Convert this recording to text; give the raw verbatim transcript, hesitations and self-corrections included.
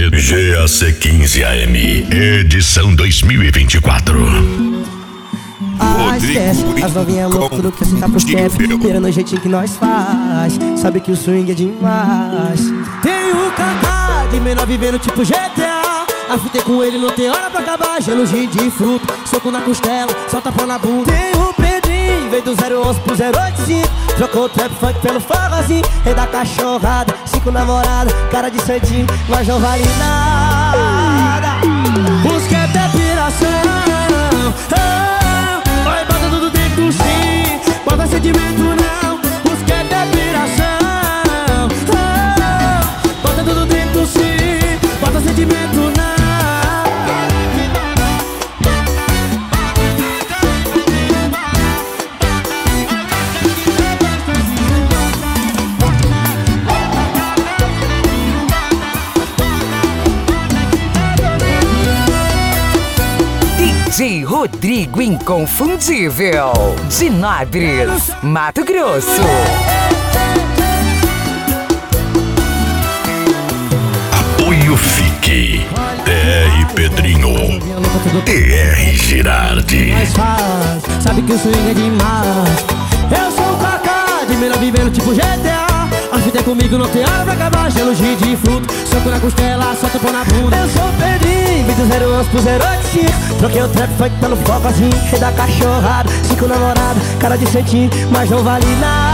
G A C quinze A M, edição dois mil e vinte e quatro. Ah, esquece, as novinhas loucas, tudo que você tá pro step. Pera no jeitinho que nós faz, sabe que o swing é demais. Tem o Kaká de menor vivendo tipo G T A. Afutei com ele, não tem hora pra acabar. Gelo, gin de fruta, soco na costela, solta pão na bunda. Tem o Pedrinho, veio do zero onze pro zero oito cinco. Trocou o trap funk pelo forrozinho. Rei da cachorrada, cinco namoradas, cara de santinho, mas não vale nada. Os que é piração, vai bota tudo dentro sim, bota sentimento não. Os que é piração, bota tudo dentro sim, bota sentimento não. D J Rodrigo Inconfundível, de Nabres, Mato Grosso. Apoio Fique, T R Pedrinho, T R Girardi. Mas faz, sabe que o swing é demais. Eu sou o Kaká, de menor vivendo tipo G T A. A vida é comigo, não tem hora pra acabar. Gelo, gin de fruta, soco na costela, solta pão na bunda. Eu sou o Pedrinho, vim do zero onze pro zero oito cinco. Troquei o trap funk pelo foco assim, rei da cachorrada, cinco namoradas, cara de santinho, mas não vale nada.